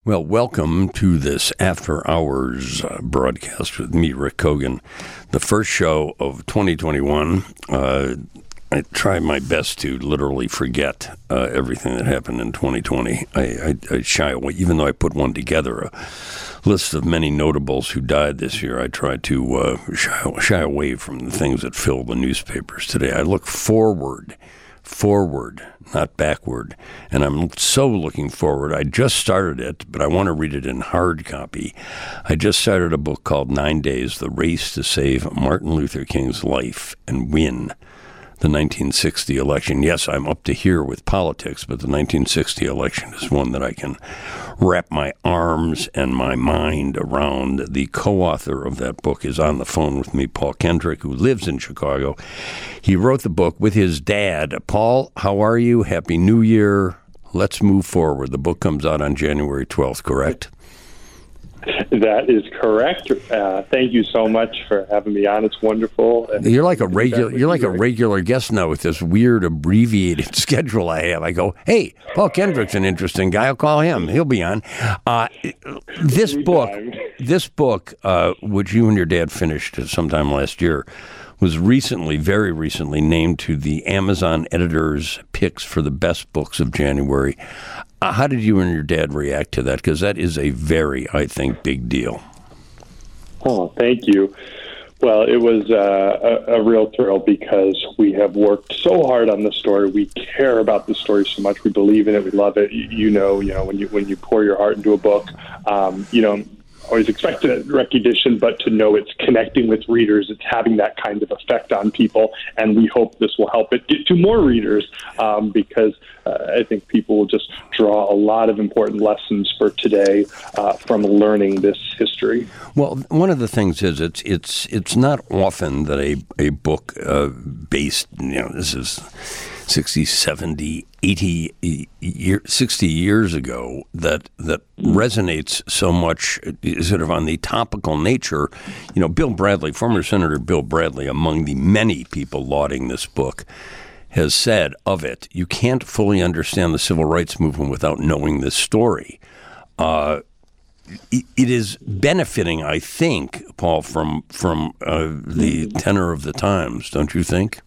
Well, welcome to this After Hours broadcast with me, Rick Kogan. The first show of 2021. I try my best to literally forget everything that happened in 2020. I shy away, even though I put one together, a list of many notables who died this year. I try to shy away from the things that fill the newspapers today. I look forward, not backward. And I'm so looking forward. I just started it, but I want to read it in hard copy. I just started a book called 9 Days, The Race to Save Martin Luther King's Life and Win the 1960 election. Yes, I'm up to here with politics, but the 1960 election is one that I can wrap my arms and my mind around. The co-author of that book is on the phone with me, Paul Kendrick, who lives in Chicago. He wrote the book with his dad. Paul, how are you? Happy New Year. Let's move forward. The book comes out on January 12th, correct? That is correct. Thank you so much for having me on. It's wonderful. You're like a regular guest now with this weird abbreviated schedule I have. I go, hey, Paul Kendrick's an interesting guy. I'll call him. He'll be on. This book, which you and your dad finished sometime last year, was very recently named to the Amazon Editor's Picks for the Best Books of January. How did you and your dad react to that? Because that is a very, I think, big deal. Oh, thank you. Well, it was a real thrill because we have worked so hard on the story. We care about the story so much. We believe in it. We love it. You know, when you pour your heart into a book, always expect recognition, but to know it's connecting with readers, it's having that kind of effect on people, and we hope this will help it get to more readers because I think people will just draw a lot of important lessons for today from learning this history. Well, one of the things is it's not often that a book based, this is 60, 70, 80, 60 years ago that resonates so much sort of on the topical nature. Bill Bradley, former Senator Bill Bradley, among the many people lauding this book, has said of it, you can't fully understand the civil rights movement without knowing this story. It is benefiting, I think, Paul, from the tenor of the times, don't you think?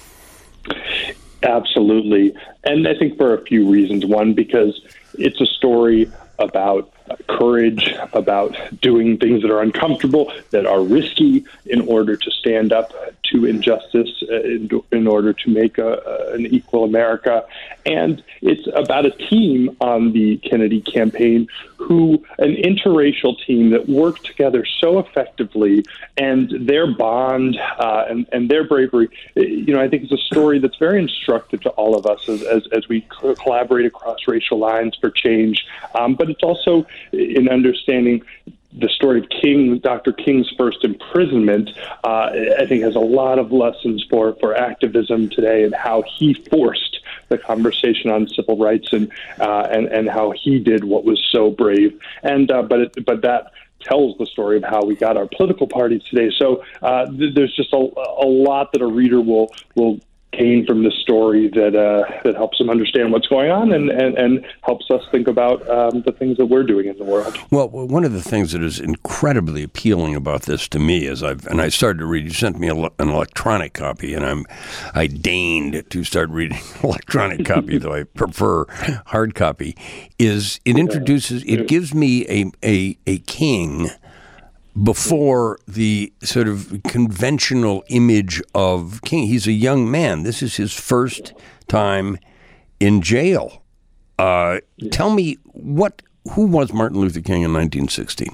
Absolutely. And I think for a few reasons. One, because it's a story about courage, about doing things that are uncomfortable, that are risky in order to stand up to injustice, in order to make an equal America. And it's about a team on the Kennedy campaign an interracial team that worked together so effectively, and their bond and their bravery, I think is a story that's very instructive to all of us as we collaborate across racial lines for change. But it's also in understanding the story of King, Dr. King's first imprisonment, I think has a lot of lessons for activism today and how he forced the conversation on civil rights and how he did what was so brave. And but that tells the story of how we got our political parties today. So there's just a lot that a reader will gain from this story that helps them understand what's going on and helps us think about the things that we're doing in the world. Well, one of the things that is incredibly appealing about this to me is I started to read. You sent me an electronic copy, and I deigned to start reading electronic copy, though I prefer hard copy. It gives me a king before the sort of conventional image of King. He's a young man. This is his first time in jail. Tell me, who was Martin Luther King in 1960?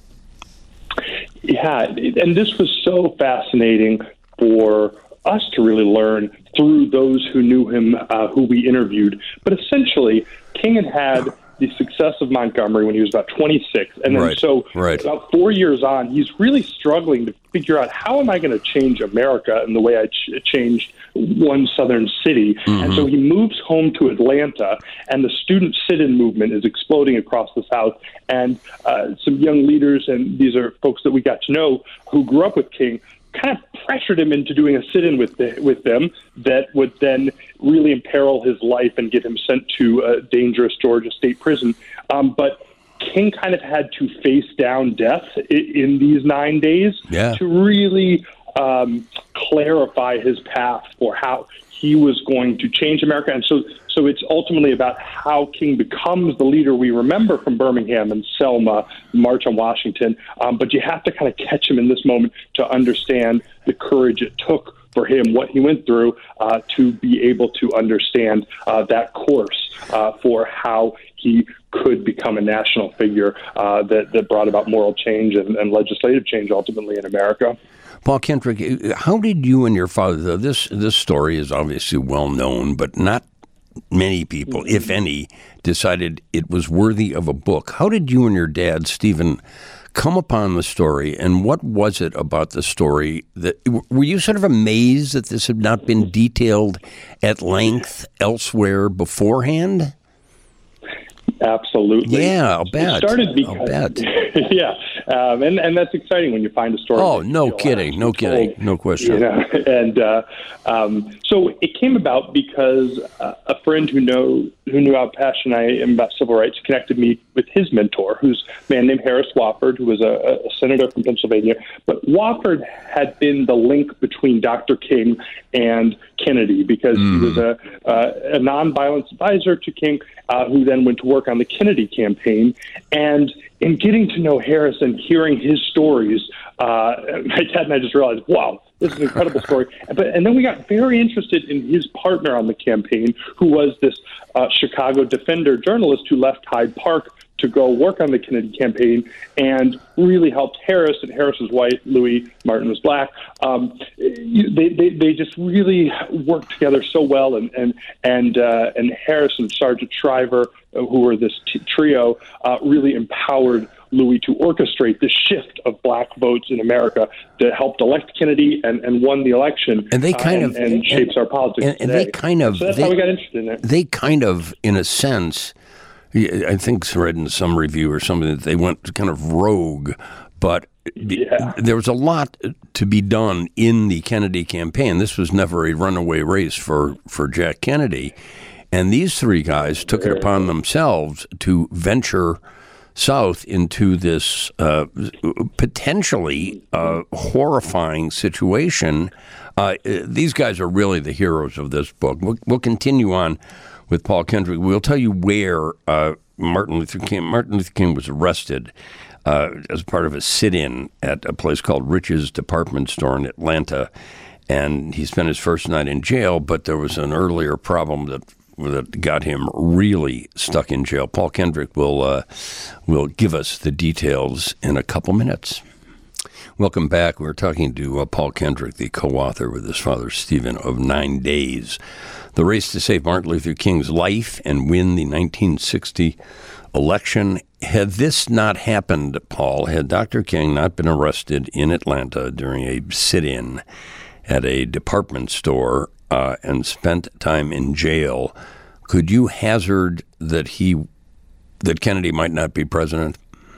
Yeah, and this was so fascinating for us to really learn through those who knew him, who we interviewed. But essentially, King had the success of Montgomery when he was about 26. And then about 4 years on, he's really struggling to figure out, how am I going to change America in the way I changed one southern city? Mm-hmm. And so he moves home to Atlanta, and the student sit-in movement is exploding across the South. And some young leaders, and these are folks that we got to know who grew up with King, kind of pressured him into doing a sit-in with them that would then really imperil his life and get him sent to a dangerous Georgia state prison. But King kind of had to face down death in these 9 days to really clarify his path for how he was going to change America. And so it's ultimately about how King becomes the leader we remember from Birmingham and Selma, March on Washington. But you have to kind of catch him in this moment to understand the courage it took for him, what he went through, to be able to understand that course for how he could become a national figure that brought about moral change and legislative change ultimately in America. Paul Kendrick, how did you and your father, this story is obviously well known, but not many people, if any, decided it was worthy of a book. How did you and your dad, Stephen, come upon the story, and what was it about the story that were you sort of amazed that this had not been detailed at length elsewhere beforehand? Absolutely. Yeah, I'll bet. It started because, yeah, and that's exciting when you find a story. Oh, no kidding, no question. You know? And so it came about because a friend who knew how passionate I am about civil rights connected me with his mentor, who's a man named Harris Wofford, who was a senator from Pennsylvania. But Wofford had been the link between Dr. King and Kennedy because he was a nonviolence advisor to King, who then went to work on the Kennedy campaign. And in getting to know Harris and hearing his stories, my dad and I just realized, wow, this is an incredible story. And then we got very interested in his partner on the campaign, who was this Chicago Defender journalist who left Hyde Park to go work on the Kennedy campaign and really helped Harris. And Harris was white, Louis Martin was black. They just really worked together so well. And Harris and Sergeant Shriver, who were this trio, really empowered Louis to orchestrate the shift of black votes in America that helped elect Kennedy and won the election. And they kind of and shapes our politics and today. They kind of so that's how we got interested in it. They kind of, in a sense, I think I read in some review or something that they went kind of rogue, but there was a lot to be done in the Kennedy campaign. This was never a runaway race for Jack Kennedy. And these three guys took it upon themselves to venture south into this potentially horrifying situation. These guys are really the heroes of this book. We'll continue on with Paul Kendrick. We'll tell you where Martin Luther King was arrested as part of a sit-in at a place called Rich's Department Store in Atlanta. And he spent his first night in jail, but there was an earlier problem that got him really stuck in jail. Paul Kendrick will give us the details in a couple minutes. Welcome back. We're talking to Paul Kendrick, the co-author with his father Stephen of 9 Days, The Race to Save Martin Luther King's Life and Win the 1960 Election. Had this not happened, Paul, had Dr. King not been arrested in Atlanta during a sit-in at a department store and spent time in jail, could you hazard that Kennedy might not be president?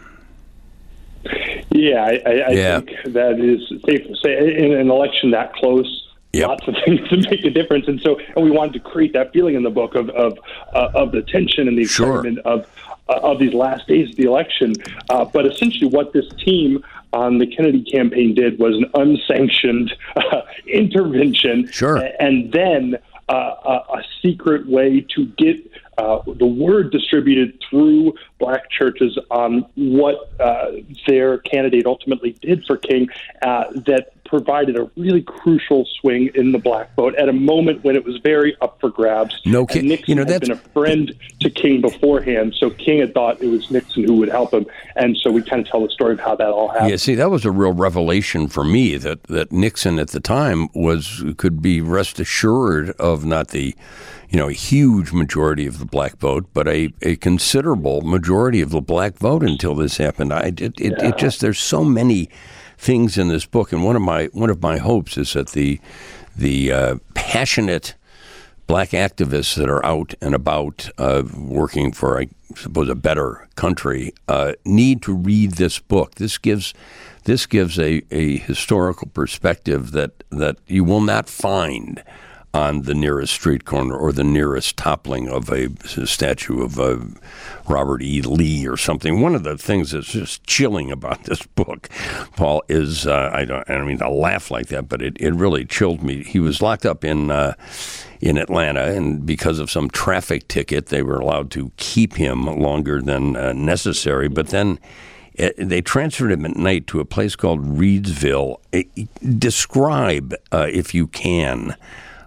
Yeah, I think that is safe to say. In an election that close, lots of things to make a difference, and we wanted to create that feeling in the book of the tension and the excitement of these last days of the election. But essentially, what this team on the Kennedy campaign did was an unsanctioned intervention, and then a secret way to get the word distributed through black churches on what their candidate ultimately did for King that provided a really crucial swing in the black vote at a moment when it was very up for grabs. No kidding. Nixon had been a friend to King beforehand, so King had thought it was Nixon who would help him, and so we kind of tell the story of how that all happened. Yeah, see, that was a real revelation for me that Nixon at the time could be rest assured of not the huge majority of the black vote, but a considerable majority of the black vote until this happened. It just there's so many things in this book, and one of my hopes is that the passionate black activists that are out and about working for, I suppose, a better country need to read this book. This gives a historical perspective that you will not find on the nearest street corner or the nearest toppling of a statue of Robert E. Lee or something. One of the things that's just chilling about this book, Paul, is I don't mean to laugh like that, but it really chilled me. He was locked up in Atlanta, and because of some traffic ticket, they were allowed to keep him longer than necessary. But then they transferred him at night to a place called Reidsville. Describe, if you can,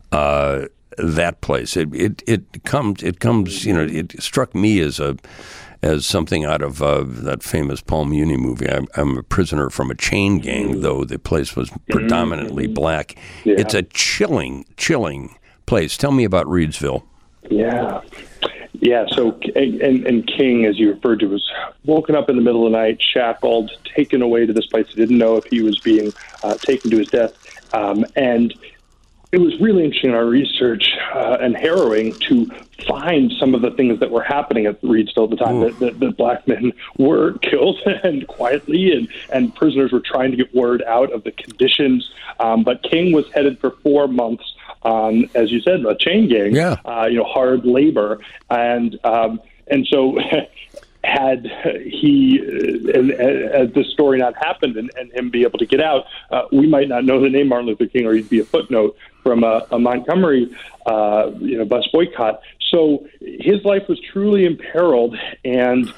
that place. It comes. You know, it struck me as something out of that famous Paul Muni movie. I'm a prisoner from a chain gang, though the place was predominantly black. Yeah. It's a chilling place. Tell me about Reidsville. Yeah. So, and King, as you referred to, was woken up in the middle of the night, shackled, taken away to this place. He didn't know if he was being taken to his death. And it was really interesting in our research and harrowing to find some of the things that were happening at Reidsville at the time, that black men were killed and quietly, and prisoners were trying to get word out of the conditions. But King was headed for 4 months on, as you said, a chain gang, hard labor. And so had he, as this story not happened and him be able to get out, we might not know the name Martin Luther King, or he'd be a footnote from a Montgomery, bus boycott. So his life was truly imperiled, and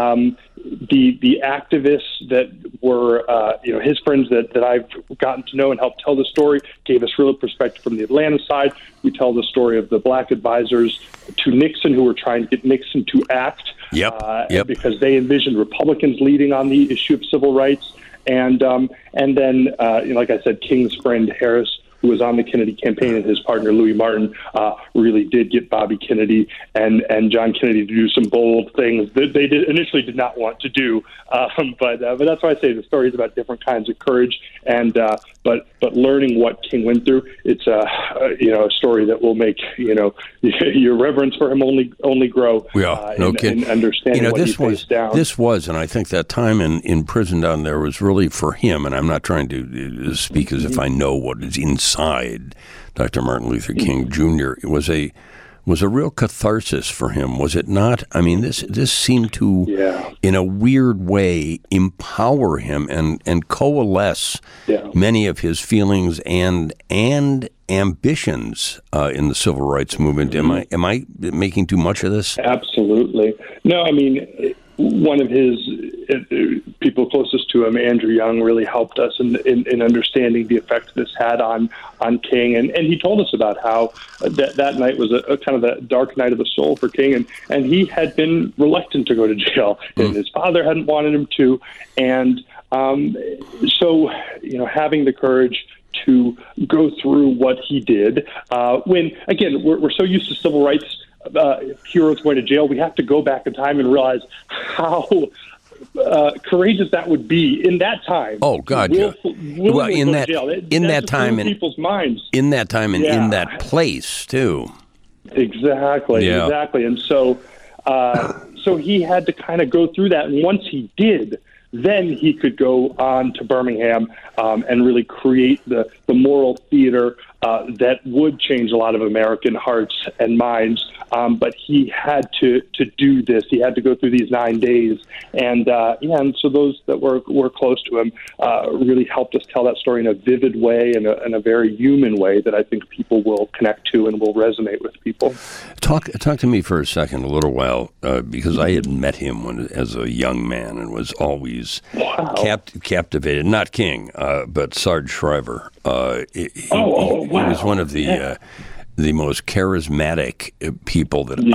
the activists that were, his friends that I've gotten to know and helped tell the story gave us real perspective from the Atlanta side. We tell the story of the black advisors to Nixon who were trying to get Nixon to act, because they envisioned Republicans leading on the issue of civil rights, and then, like I said, King's friend Harris, who was on the Kennedy campaign, and his partner Louis Martin really did get Bobby Kennedy and John Kennedy to do some bold things that they initially did not want to do. But that's why I say the story is about different kinds of courage, and but learning what King went through, it's a story that will make your reverence for him only grow. In understanding what he faced down. This was, and I think that time in prison down there was really for him. And I'm not trying to speak as if I know what is inside Dr. Martin Luther King Jr. It was a real catharsis for him, was it not? I mean, this seemed to, in a weird way, empower him and coalesce many of his feelings and ambitions in the civil rights movement. Am I making too much of this? Absolutely. No, I mean, one of his people closest to him, Andrew Young, really helped us in understanding the effect this had on King. And he told us about how that night was a kind of a dark night of the soul for King. And he had been reluctant to go to jail, and his father hadn't wanted him to. And so, having the courage to go through what he did, when, again, we're so used to civil rights heroes going to jail, we have to go back in time and realize how courageous that would be in that time. Oh God! Well, in that time, people's minds. In that time, and in that place too. Exactly. And so he had to kind of go through that, and once he did, then he could go on to Birmingham and really create the moral theater that would change a lot of American hearts and minds. But he had to do this. He had to go through these 9 days. And so those that were close to him really helped us tell that story in a vivid way and a very human way that I think people will connect to and will resonate with people. Talk to me for a second, a little while, because I had met him as a young man and was always captivated. Not King, but Sarge Shriver. He was one of the most charismatic people that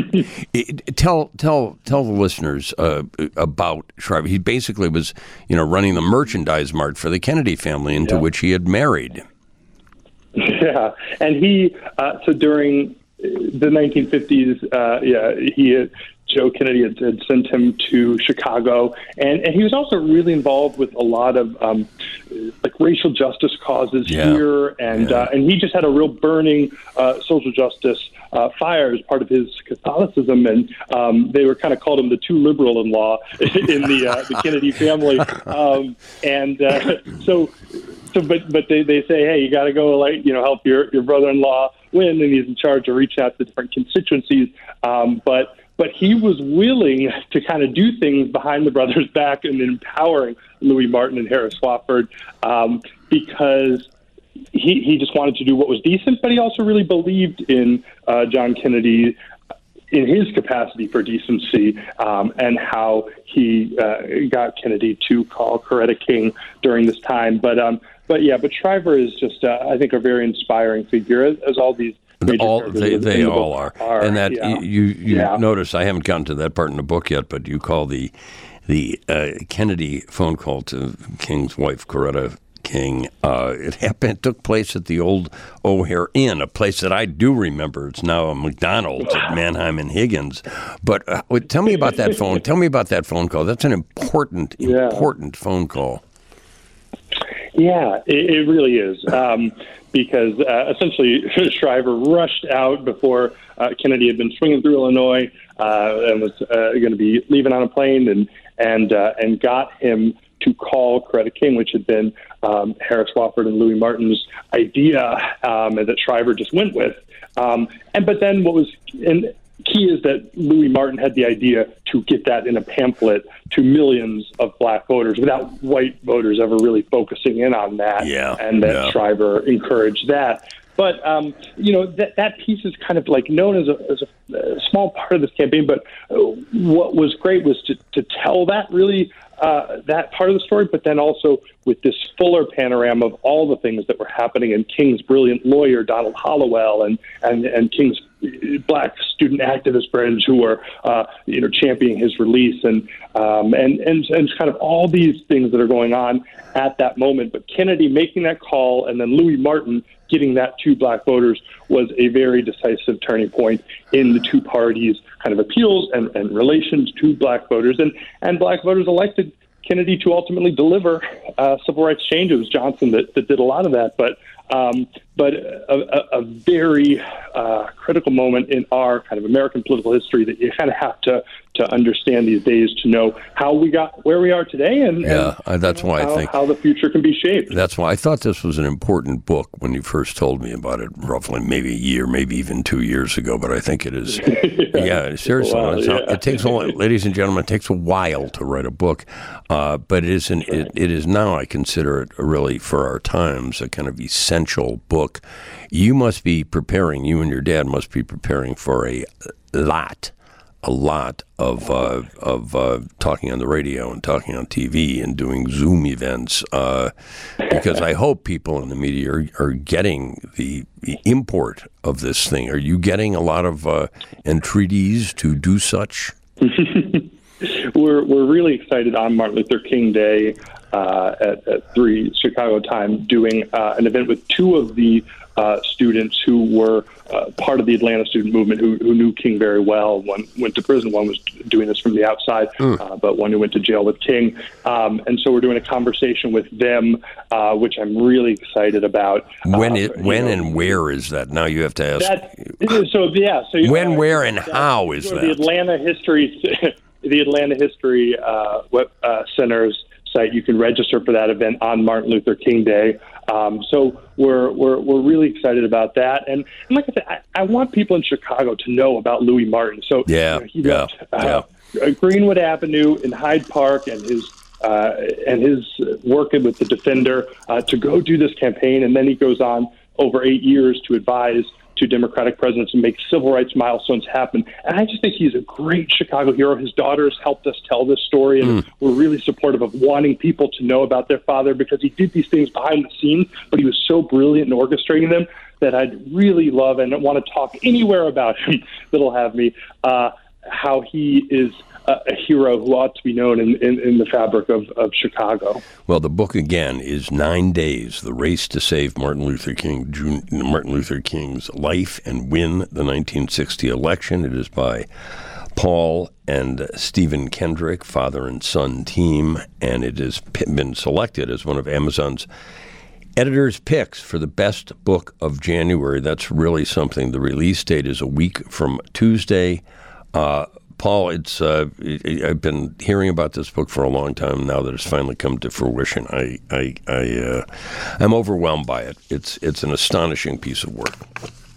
tell the listeners about Shriver. He basically was, running the merchandise mart for the Kennedy family, into which he had married. Yeah, and he so during the 1950s, Joe Kennedy had sent him to Chicago, and he was also really involved with a lot of racial justice causes here, and he just had a real burning social justice fire as part of his Catholicism, and they were kind of called him the too liberal in law in the Kennedy family, but they say, hey, you got to go help your brother-in-law win, and he's in charge of reaching out to different constituencies. But he was willing to kind of do things behind the brothers' back and empowering Louis Martin and Harris Wofford because he just wanted to do what was decent, but he also really believed in John Kennedy in his capacity for decency and how he got Kennedy to call Coretta King during this time. But Shriver is just, I think, a very inspiring figure, as all these. They all are. And that you notice, I haven't gotten to that part in the book yet, but you call the Kennedy phone call to King's wife, Coretta King. It took place at the old O'Hare Inn, a place that I do remember. It's now a McDonald's at Mannheim and Higgins. But tell me about that phone. Tell me about that phone call. That's an important phone call. Yeah, it really is. Because essentially Shriver rushed out before Kennedy had been swinging through Illinois and was going to be leaving on a plane, and got him to call Coretta King, which had been Harris Wofford and Louis Martin's idea, and that Shriver just went with. But then what was key is that Louis Martin had the idea to get that in a pamphlet to millions of black voters without white voters ever really focusing in on that. Shriver encouraged that. But, that piece is kind of like known as a small part of this campaign. But what was great was to tell that really that part of the story, but then also with this fuller panorama of all the things that were happening, and King's brilliant lawyer, Donald Hollowell, and King's black student activist friends who were, championing his release, and kind of all these things that are going on at that moment. But Kennedy making that call, and then Louis Martin getting that to black voters, was a very decisive turning point in the two parties' kind of appeals and relations to black voters. And black voters elected Kennedy to ultimately deliver civil rights change. It was Johnson that did a lot of that, but a very critical moment in our kind of American political history that you kind of have to understand these days to know how we got where we are today, and that's why I think how the future can be shaped. That's why I thought this was an important book when you first told me about it, roughly maybe a year, maybe even 2 years ago. But I think it is. Seriously, it takes a while, ladies and gentlemen. It takes a while to write a book, but it is now. I consider it really for our times a kind of essential book. You must be preparing. You and your dad must be preparing for a lot of talking on the radio and talking on TV and doing Zoom events, because I hope people in the media are getting the import of this thing. Are you getting a lot of entreaties to do such? We're really excited on Martin Luther King Day at 3 Chicago time, doing an event with two of the students who were part of the Atlanta student movement who knew King very well. One went to prison, one was doing this from the outside, but one who went to jail with King. And so we're doing a conversation with them, which I'm really excited about. When and where is that? Now you have to ask. When, where, and how is that? The Atlanta History Web Center's site. You can register for that event on Martin Luther King Day. So we're really excited about that. And like I said, I want people in Chicago to know about Louis Martin. So he left Greenwood Avenue in Hyde Park and his working with the Defender to go do this campaign. And then he goes on over 8 years to advise to Democratic presidents and make civil rights milestones happen. And I just think he's a great Chicago hero. His daughters helped us tell this story, and we're really supportive of wanting people to know about their father, because he did these things behind the scenes, but he was so brilliant in orchestrating them that I'd really love and want to talk anywhere about him that'll have me, how he is a hero who ought to be known in the fabric of Chicago. Well, the book, again, is 9 Days, The Race to Save Martin Luther King's Life and Win the 1960 Election. It is by Paul and Stephen Kendrick, father and son team, and it has been selected as one of Amazon's editor's picks for the best book of January. That's really something. The release date is a week from Tuesday. Paul, I've been hearing about this book for a long time now that it's finally come to fruition. I'm overwhelmed by it. It's an astonishing piece of work.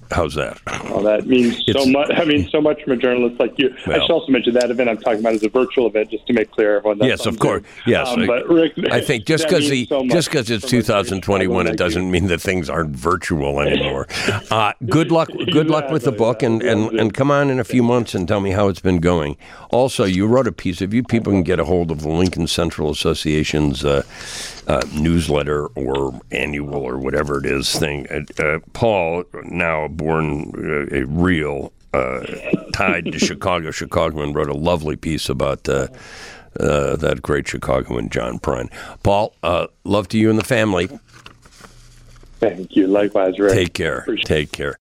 How's that? Well, that means so much. I mean, so much from a journalist like you. Well, I should also mention that event I'm talking about is a virtual event, just to make clear, everyone. Yes, of course. Yes, but Rick, I think just because it's 2021, it doesn't mean that things aren't virtual anymore. Good luck. Good luck with the book, and come on in a few months and tell me how it's been going. Also, you wrote a piece. If you people can get a hold of the Lincoln Central Association's newsletter or annual or whatever it is thing, Paul, now born a real tied to Chicago Chicagoan, wrote a lovely piece about that great Chicagoan John Prine. Paul, love to you and the family. Thank you. Likewise, Rick. Take care. Take care.